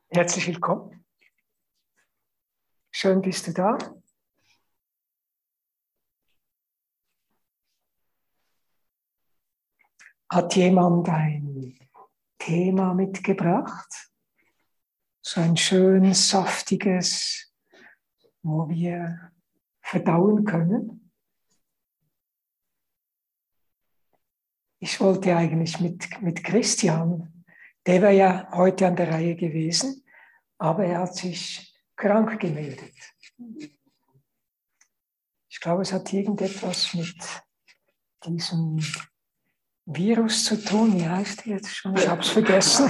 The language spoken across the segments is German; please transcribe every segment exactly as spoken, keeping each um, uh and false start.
Herzlich willkommen. Schön bist du da. Hat jemand ein Thema mitgebracht? So ein schön saftiges, wo wir verdauen können? Ich wollte eigentlich mit, mit Christian, der wäre ja heute an der Reihe gewesen, aber er hat sich krank gemeldet. Ich glaube, es hat irgendetwas mit diesem Virus zu tun. Wie heißt der jetzt schon? Ich habe es vergessen.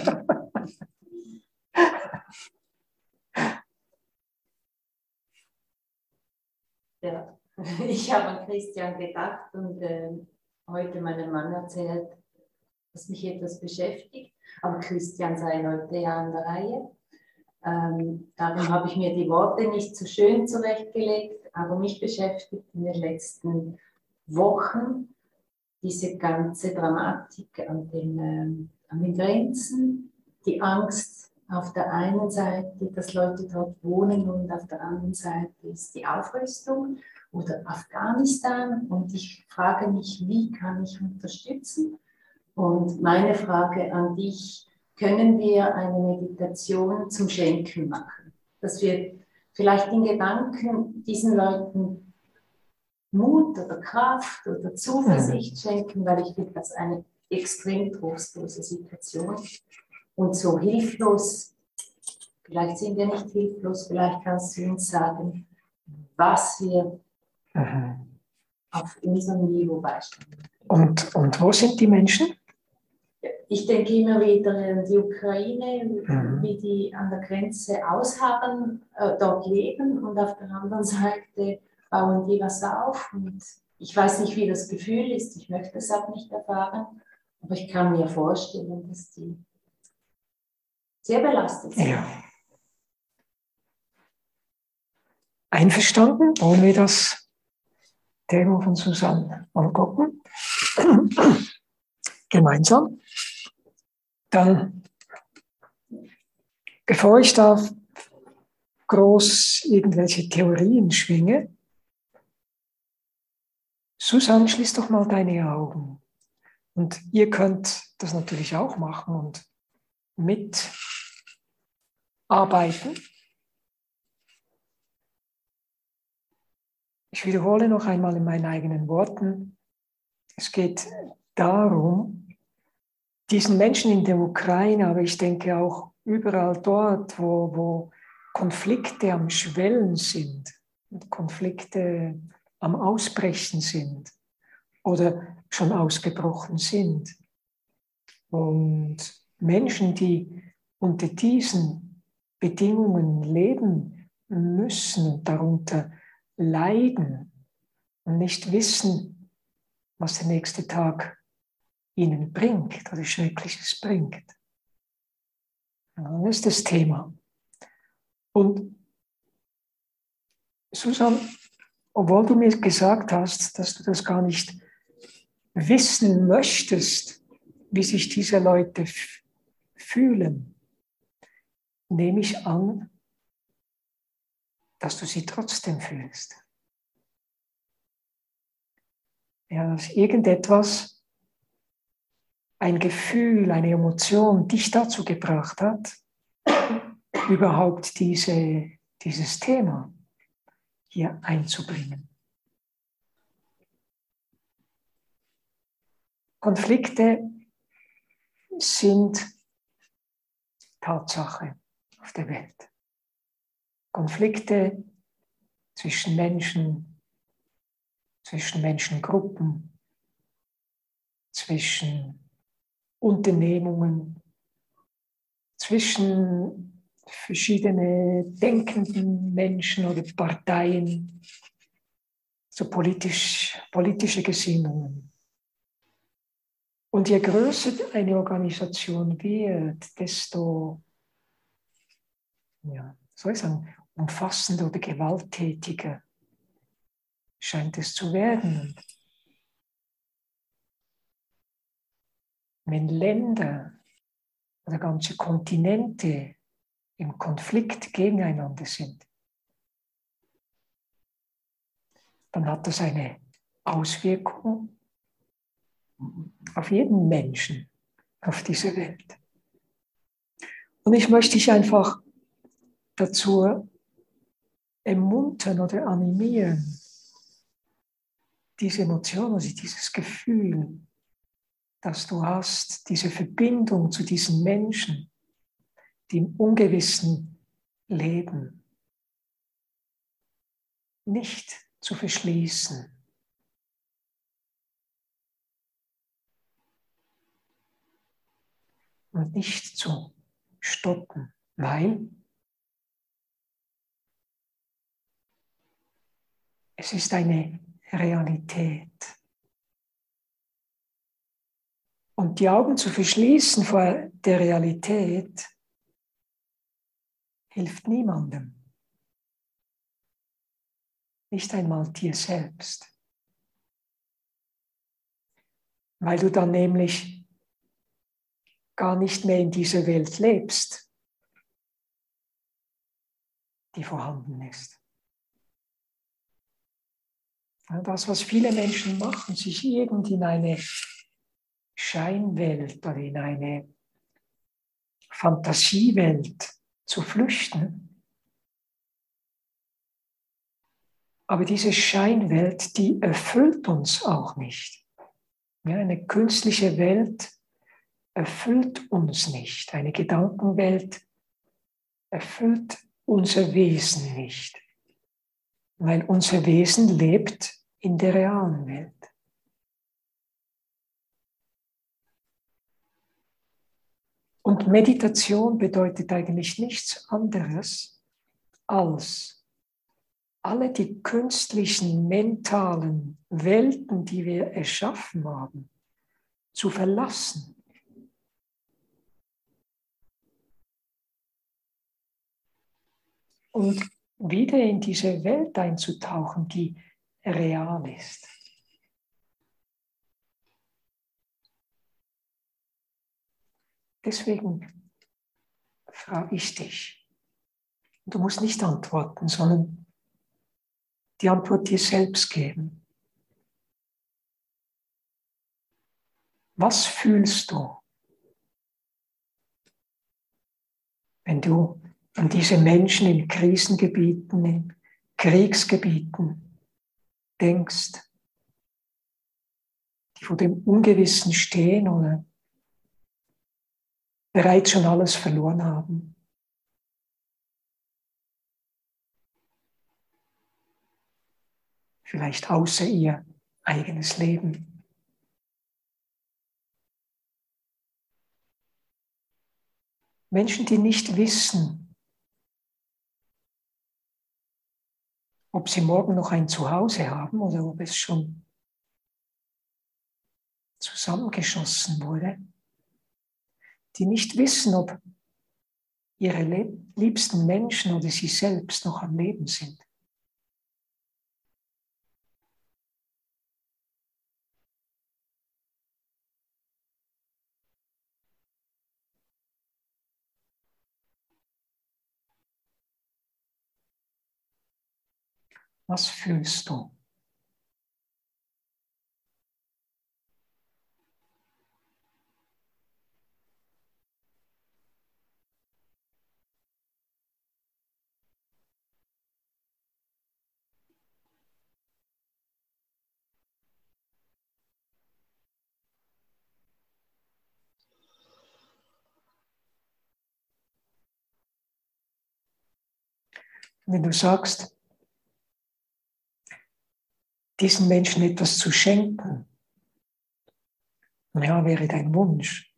Ja, ich habe an Christian gedacht und äh, heute meinem Mann erzählt, dass mich etwas beschäftigt. Aber Christian sei heute ja an der Reihe. Ähm, darum habe ich mir die Worte nicht so schön zurechtgelegt, aber mich beschäftigt in den letzten Wochen diese ganze Dramatik an den, ähm, an den Grenzen, die Angst auf der einen Seite, dass Leute dort wohnen, und auf der anderen Seite ist die Aufrüstung oder Afghanistan. Und ich frage mich, wie kann ich unterstützen? Und meine Frage an dich: Können wir eine Meditation zum Schenken machen? Dass wir vielleicht in Gedanken diesen Leuten Mut oder Kraft oder Zuversicht schenken, weil ich finde, das eine extrem trostlose Situation. Und so hilflos, vielleicht sind wir nicht hilflos, vielleicht kannst du uns sagen, was wir Mhm. auf unserem Niveau beisteuern können. Und, und wo sind die Menschen? Ich denke immer wieder an die Ukraine, Mhm. wie die an der Grenze ausharren, äh, dort leben, und auf der anderen Seite bauen die was auf. Und ich weiß nicht, wie das Gefühl ist, ich möchte es auch nicht erfahren, aber ich kann mir vorstellen, dass die sehr belastet sind. Ja. Einverstanden? Wollen wir das Thema von Susanne angucken? Gemeinsam. Dann, bevor ich da groß irgendwelche Theorien schwinge, Susanne, schließ doch mal deine Augen. Und ihr könnt das natürlich auch machen und mitarbeiten. Ich wiederhole noch einmal in meinen eigenen Worten. Es geht darum, diesen Menschen in der Ukraine, aber ich denke auch überall dort, wo, wo Konflikte am Schwellen sind, Konflikte am Ausbrechen sind oder schon ausgebrochen sind. Und Menschen, die unter diesen Bedingungen leben müssen und darunter leiden und nicht wissen, was der nächste Tag ihnen bringt oder Schreckliches bringt. Das ist das Thema. Und Susanne, obwohl du mir gesagt hast, dass du das gar nicht wissen möchtest, wie sich diese Leute f- fühlen, nehme ich an, dass du sie trotzdem fühlst. Ja, dass irgendetwas, ein Gefühl, eine Emotion dich dazu gebracht hat, überhaupt diese, dieses Thema hier einzubringen. Konflikte sind Tatsache auf der Welt. Konflikte zwischen Menschen, zwischen Menschengruppen, zwischen Unternehmungen, zwischen verschiedenen denkenden Menschen oder Parteien, so politisch, politische Gesinnungen. Und je größer eine Organisation wird, desto, ja, soll ich sagen, umfassender oder gewalttätiger scheint es zu werden. Und wenn Länder oder ganze Kontinente im Konflikt gegeneinander sind, dann hat das eine Auswirkung auf jeden Menschen auf dieser Welt. Und ich möchte dich einfach dazu ermuntern oder animieren, diese Emotion, also dieses Gefühl, das du hast, diese Verbindung zu diesen Menschen, die im Ungewissen leben, nicht zu verschließen. Und nicht zu stoppen, weil es ist eine Realität. Und die Augen zu verschließen vor der Realität hilft niemandem. Nicht einmal dir selbst. Weil du dann nämlich gar nicht mehr in dieser Welt lebst, die vorhanden ist. Das, was viele Menschen machen, sich irgendwie in eine Scheinwelt oder in eine Fantasiewelt zu flüchten. Aber diese Scheinwelt, die erfüllt uns auch nicht. Ja, eine künstliche Welt erfüllt uns nicht. Eine Gedankenwelt erfüllt unser Wesen nicht. Weil unser Wesen lebt in der realen Welt. Und Meditation bedeutet eigentlich nichts anderes, als alle die künstlichen, mentalen Welten, die wir erschaffen haben, zu verlassen. Und wieder in diese Welt einzutauchen, die real ist. Deswegen frage ich dich. Du musst nicht antworten, sondern die Antwort dir selbst geben. Was fühlst du, wenn du an diese Menschen in Krisengebieten, in Kriegsgebieten denkst, die vor dem Ungewissen stehen oder bereits schon alles verloren haben? Vielleicht außer ihr eigenes Leben. Menschen, die nicht wissen, ob sie morgen noch ein Zuhause haben oder ob es schon zusammengeschossen wurde. Die nicht wissen, ob ihre liebsten Menschen oder sie selbst noch am Leben sind. Was fühlst du? Wenn du sagst, diesen Menschen etwas zu schenken, ja, wäre dein Wunsch.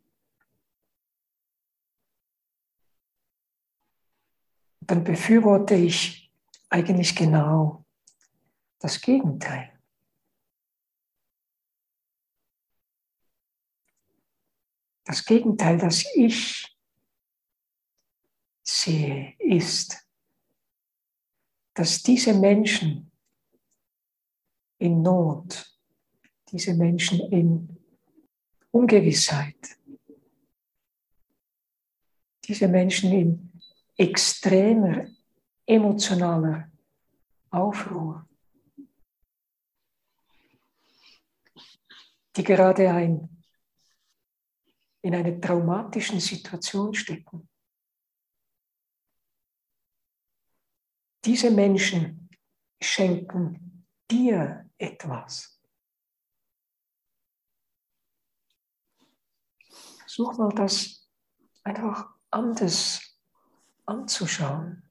Dann befürworte ich eigentlich genau das Gegenteil. Das Gegenteil, das ich sehe, ist, dass diese Menschen in Not, diese Menschen in Ungewissheit, diese Menschen in extremer emotionaler Aufruhr, die gerade ein, in einer traumatischen Situation stecken. Diese Menschen schenken dir etwas. Versuch mal, das einfach anders anzuschauen.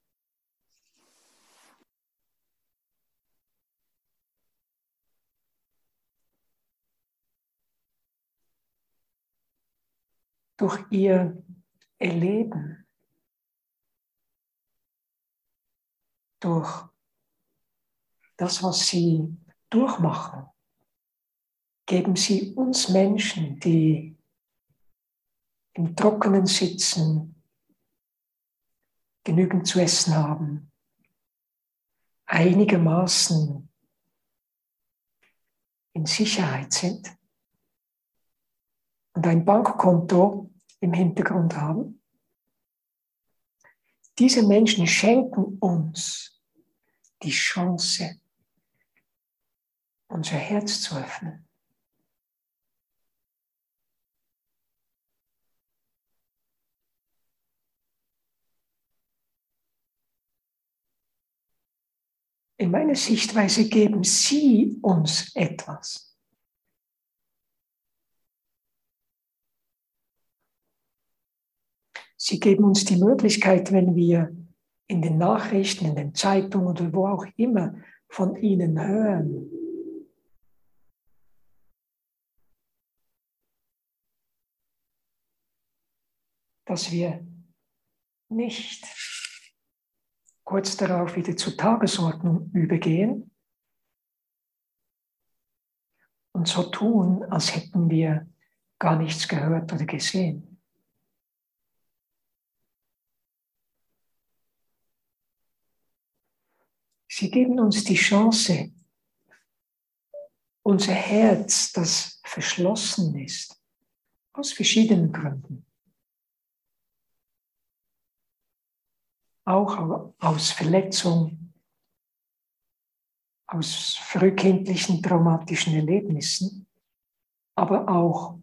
Durch ihr Erleben, durch das, was sie durchmachen, geben sie uns Menschen, die im Trockenen sitzen, genügend zu essen haben, einigermaßen in Sicherheit sind und ein Bankkonto im Hintergrund haben. Diese Menschen schenken uns die Chance, unser Herz zu öffnen. In meiner Sichtweise geben sie uns etwas. Sie geben uns die Möglichkeit, wenn wir in den Nachrichten, in den Zeitungen oder wo auch immer von ihnen hören, dass wir nicht kurz darauf wieder zur Tagesordnung übergehen und so tun, als hätten wir gar nichts gehört oder gesehen. Sie geben uns die Chance, unser Herz, das verschlossen ist, aus verschiedenen Gründen, auch aus Verletzung, aus frühkindlichen traumatischen Erlebnissen, aber auch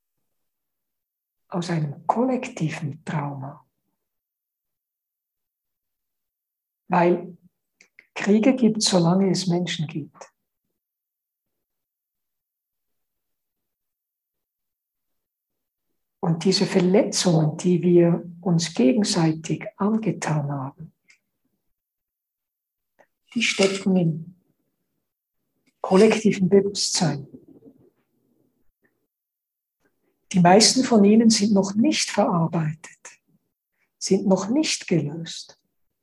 aus einem kollektiven Trauma. Weil Kriege gibt es, solange es Menschen gibt. Und diese Verletzungen, die wir uns gegenseitig angetan haben, die stecken im kollektiven Bewusstsein. Die meisten von ihnen sind noch nicht verarbeitet, sind noch nicht gelöst.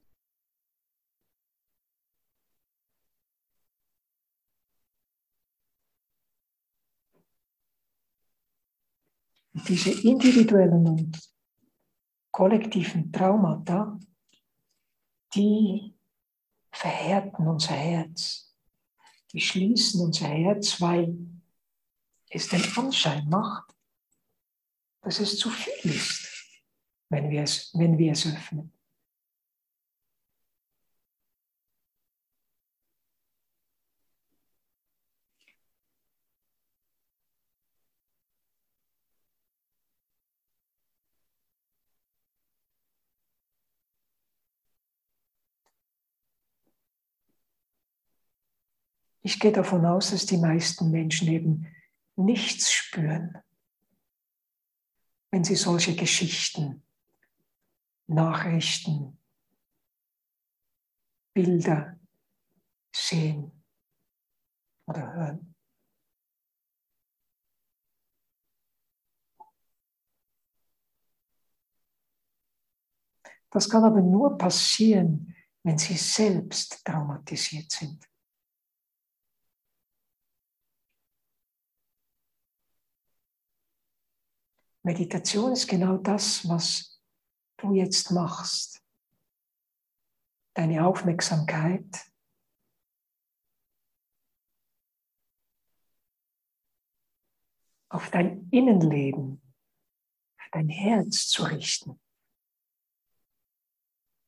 Und diese individuellen und kollektiven Traumata, die verhärten unser Herz. Die schließen unser Herz, weil es den Anschein macht, dass es zu viel ist, wenn wir es, wenn wir es öffnen. Ich gehe davon aus, dass die meisten Menschen eben nichts spüren, wenn sie solche Geschichten, Nachrichten, Bilder sehen oder hören. Das kann aber nur passieren, wenn sie selbst traumatisiert sind. Meditation ist genau das, was du jetzt machst. Deine Aufmerksamkeit auf dein Innenleben, auf dein Herz zu richten.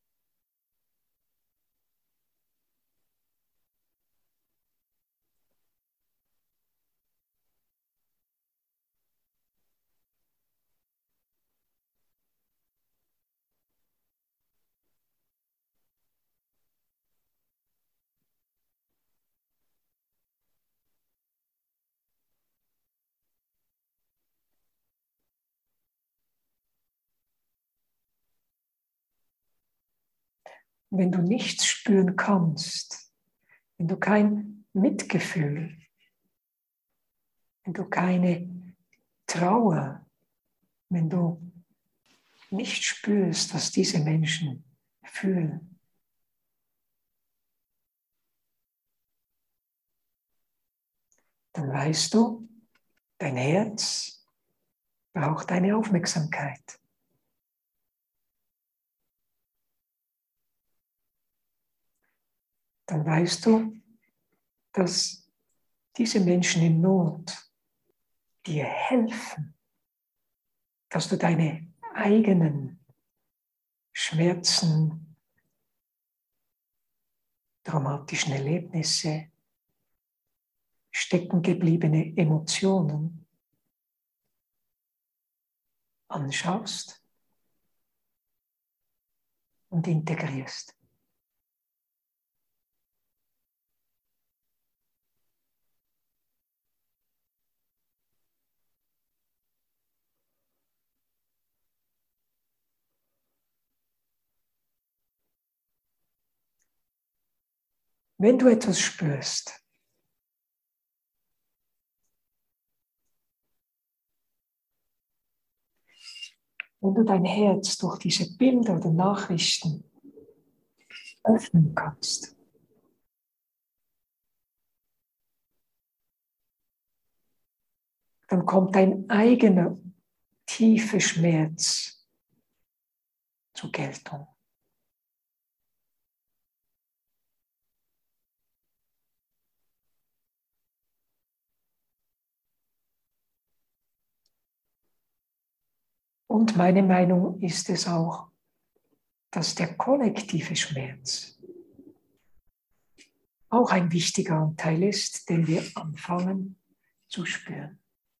wenn du nichts spüren kannst, wenn du kein Mitgefühl, wenn du keine Trauer, wenn du nicht spürst, was diese Menschen fühlen, dann weißt du, dein Herz braucht deine Aufmerksamkeit. Dann weißt du, dass diese Menschen in Not dir helfen, dass du deine eigenen Schmerzen, traumatischen Erlebnisse, steckengebliebene Emotionen anschaust und integrierst. Wenn du etwas spürst, wenn du dein Herz durch diese Bilder oder Nachrichten öffnen kannst, dann kommt dein eigener tiefer Schmerz zur Geltung. Und meine Meinung ist es auch, dass der kollektive Schmerz auch ein wichtiger Anteil ist, den wir anfangen zu spüren.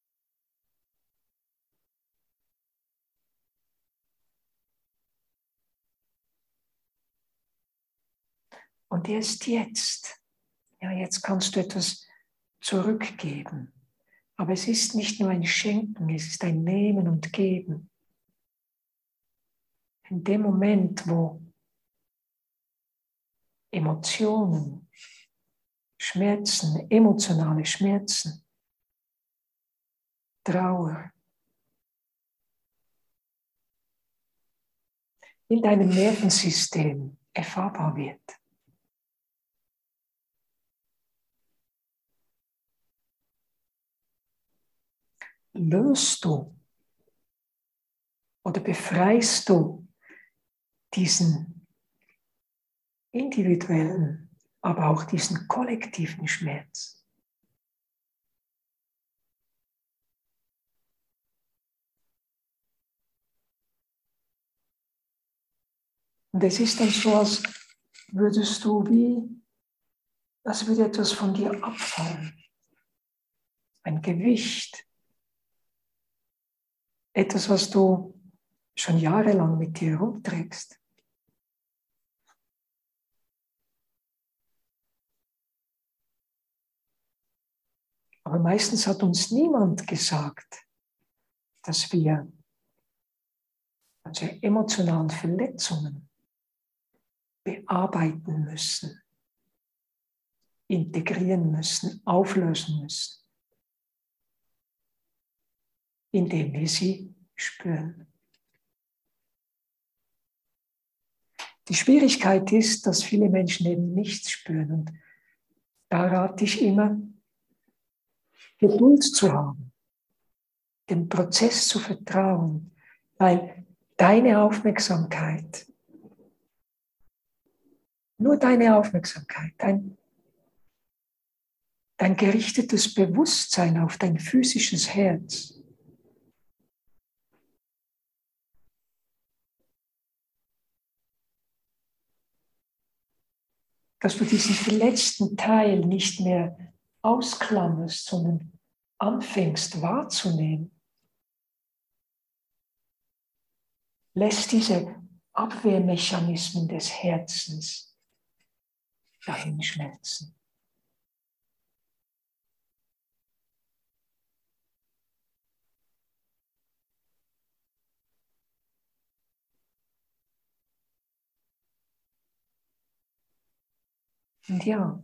Und erst jetzt, ja, jetzt kannst du etwas zurückgeben. Aber es ist nicht nur ein Schenken, es ist ein Nehmen und Geben. In dem Moment, wo Emotionen, Schmerzen, emotionale Schmerzen, Trauer in deinem Nervensystem erfahrbar wird, löst du oder befreist du diesen individuellen, aber auch diesen kollektiven Schmerz. Und es ist dann so, als würdest du wie, als würde etwas von dir abfallen. Ein Gewicht. Etwas, was du schon jahrelang mit dir rumträgst. Aber meistens hat uns niemand gesagt, dass wir unsere emotionalen Verletzungen bearbeiten müssen, integrieren müssen, auflösen müssen, indem wir sie spüren. Die Schwierigkeit ist, dass viele Menschen eben nichts spüren. Und da rate ich immer, Geduld zu haben, dem Prozess zu vertrauen, weil deine Aufmerksamkeit, nur deine Aufmerksamkeit, dein, dein gerichtetes Bewusstsein auf dein physisches Herz, dass du diesen verletzten Teil nicht mehr ausklammerst, sondern anfängst wahrzunehmen, lässt diese Abwehrmechanismen des Herzens dahinschmelzen. Und ja,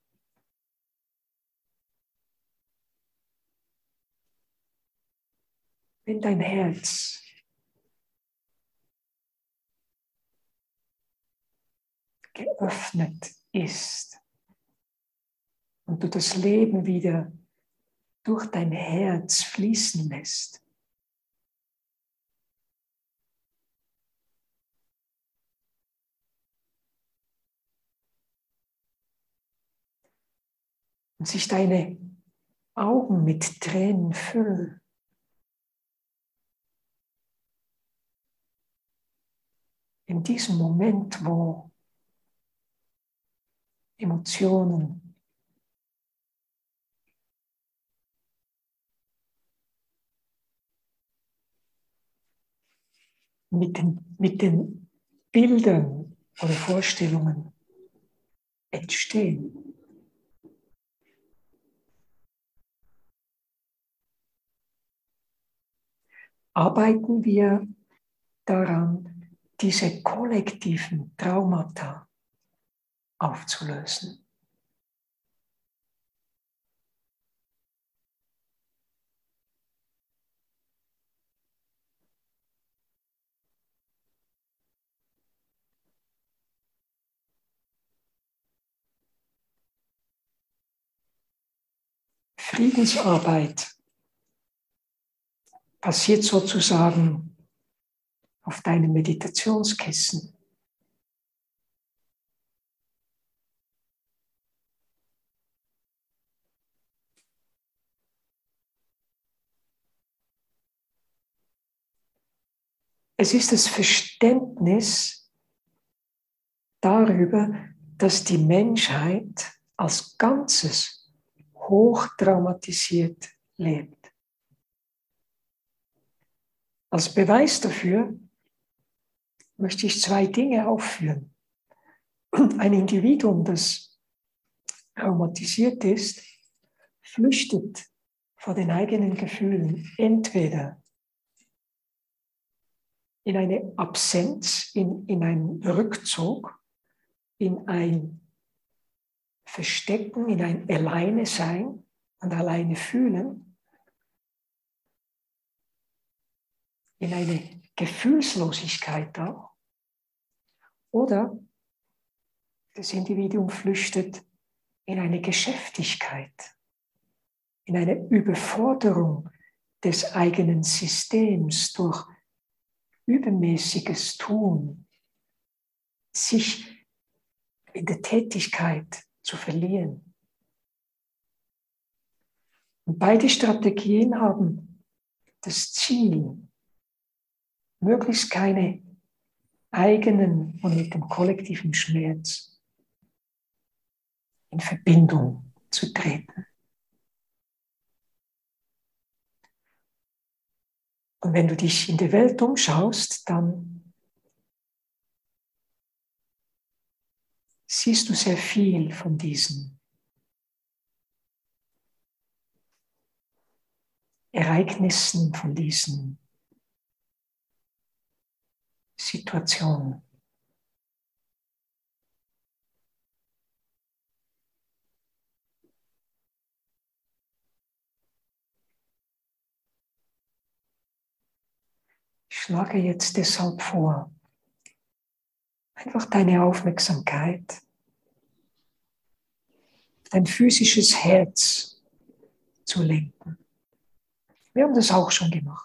wenn dein Herz geöffnet ist und du das Leben wieder durch dein Herz fließen lässt, und sich deine Augen mit Tränen füllen, in diesem Moment, wo Emotionen mit den, mit den Bildern oder Vorstellungen entstehen. Arbeiten wir daran, diese kollektiven Traumata aufzulösen. Friedensarbeit passiert sozusagen auf deinem Meditationskissen. Es ist das Verständnis darüber, dass die Menschheit als Ganzes hochtraumatisiert lebt. Als Beweis dafür möchte ich zwei Dinge aufführen. Ein Individuum, das traumatisiert ist, flüchtet vor den eigenen Gefühlen entweder in eine Absenz, in, in einen Rückzug, in ein Verstecken, in ein Alleinesein und alleine fühlen, in eine Gefühlslosigkeit auch. Oder das Individuum flüchtet in eine Geschäftigkeit, in eine Überforderung des eigenen Systems durch übermäßiges Tun, sich in der Tätigkeit zu verlieren. Und beide Strategien haben das Ziel, möglichst keine eigenen und mit dem kollektiven Schmerz in Verbindung zu treten. Und wenn du dich in der Welt umschaust, dann siehst du sehr viel von diesen Ereignissen, von diesen Situationen. Ich schlage jetzt deshalb vor, einfach deine Aufmerksamkeit auf dein physisches Herz zu lenken. Wir haben das auch schon gemacht.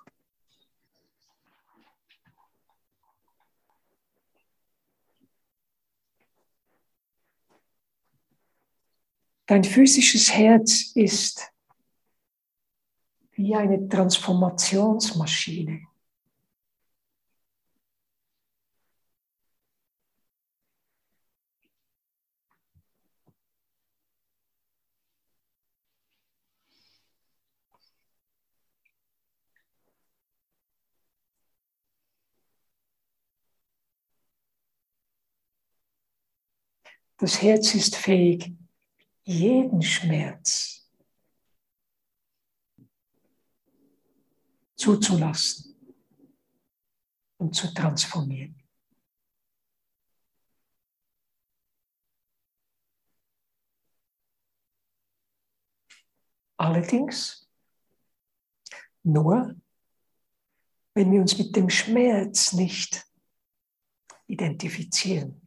Dein physisches Herz ist wie eine Transformationsmaschine. Das Herz ist fähig, jeden Schmerz zuzulassen und zu transformieren. Allerdings nur, wenn wir uns mit dem Schmerz nicht identifizieren.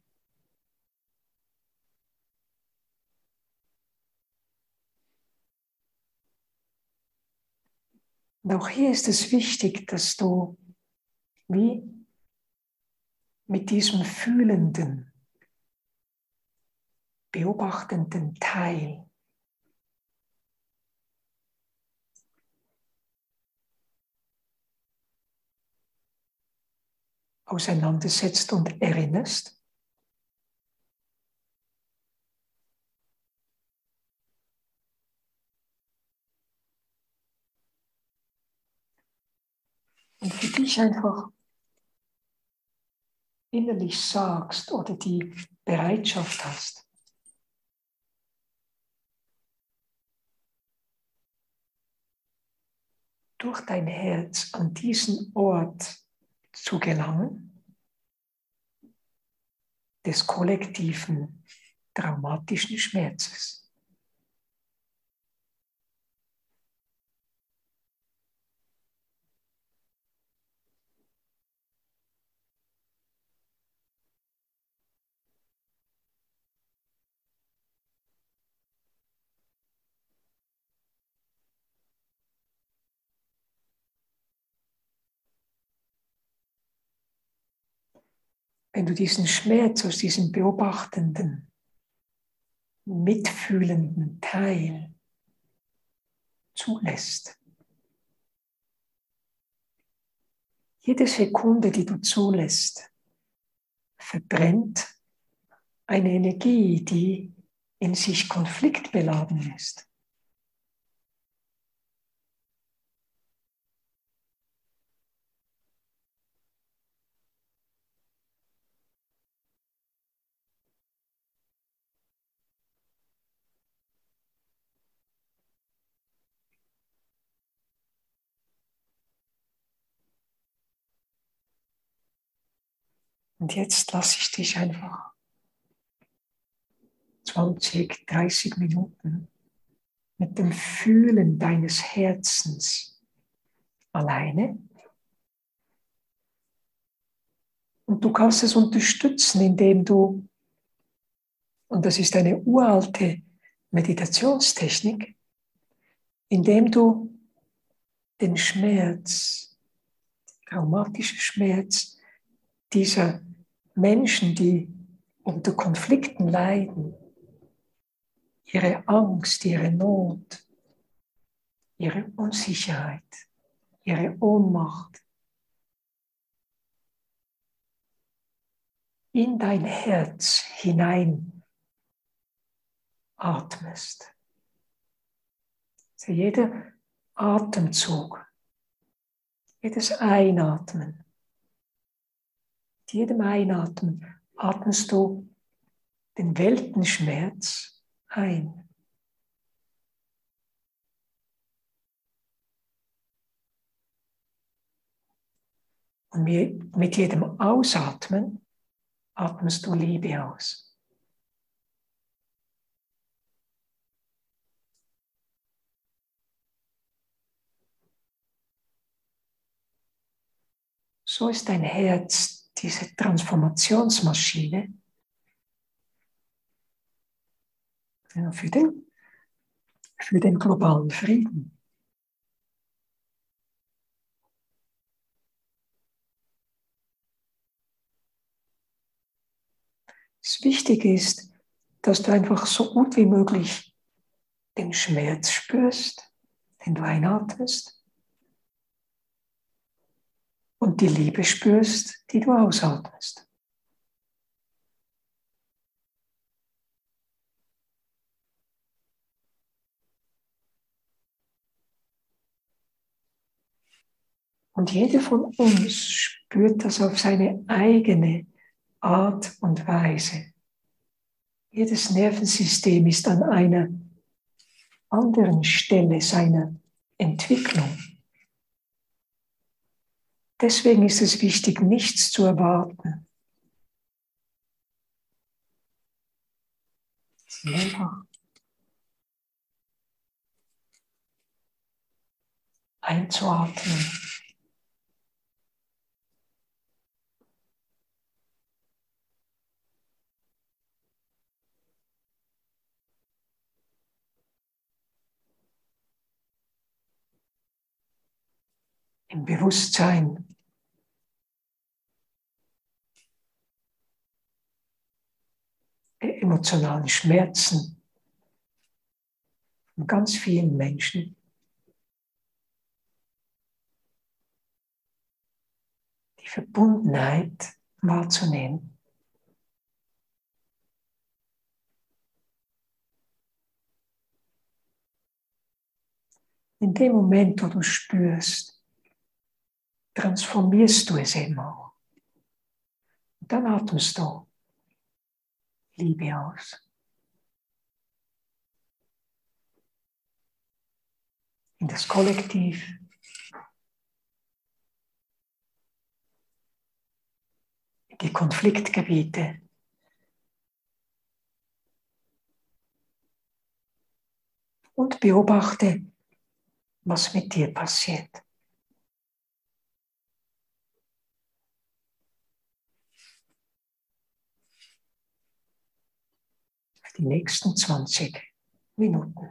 Und auch hier ist es wichtig, dass du wie mit diesem fühlenden, beobachtenden Teil auseinandersetzt und erinnerst. Und für dich einfach innerlich sagst oder die Bereitschaft hast, durch dein Herz an diesen Ort zu gelangen, des kollektiven, traumatischen Schmerzes. Wenn du diesen Schmerz aus diesem beobachtenden, mitfühlenden Teil zulässt, jede Sekunde, die du zulässt, verbrennt eine Energie, die in sich konfliktbeladen ist. Und jetzt lasse ich dich einfach zwanzig, dreißig Minuten mit dem Fühlen deines Herzens alleine. Und du kannst es unterstützen, indem du, und das ist eine uralte Meditationstechnik, indem du den Schmerz, traumatischer Schmerz dieser Menschen, die unter Konflikten leiden, ihre Angst, ihre Not, ihre Unsicherheit, ihre Ohnmacht in dein Herz hinein atmest. Also jeder Atemzug, jedes Einatmen, mit jedem Einatmen atmest du den Weltenschmerz ein. Und mit jedem Ausatmen atmest du Liebe aus. So ist dein Herz diese Transformationsmaschine für den, für den globalen Frieden. Das Wichtige ist, dass du einfach so gut wie möglich den Schmerz spürst, den du einatmest, und die Liebe spürst, die du ausatmest. Und jeder von uns spürt das auf seine eigene Art und Weise. Jedes Nervensystem ist an einer anderen Stelle seiner Entwicklung. Deswegen ist es wichtig, nichts zu erwarten. Einfach einzuatmen. Im Bewusstsein der emotionalen Schmerzen von ganz vielen Menschen. Die Verbundenheit wahrzunehmen. In dem Moment, wo du spürst, transformierst du es eben auch. Und dann atmest du Liebe aus. In das Kollektiv. In die Konfliktgebiete. Und beobachte, was mit dir passiert. Für die nächsten zwanzig Minuten.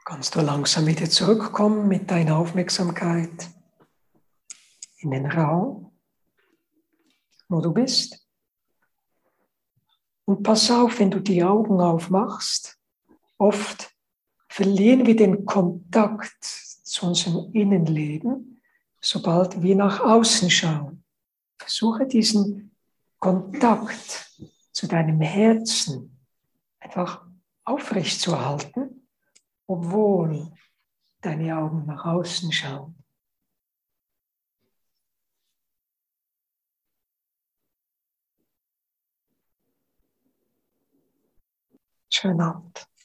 Kannst du langsam wieder zurückkommen mit deiner Aufmerksamkeit in den Raum, wo du bist. Und pass auf, wenn du die Augen aufmachst, oft verlieren wir den Kontakt zu unserem Innenleben, sobald wir nach außen schauen. Versuche diesen Kontakt zu deinem Herzen einfach aufrechtzuerhalten, obwohl deine Augen nach außen schauen. Schönen Abend.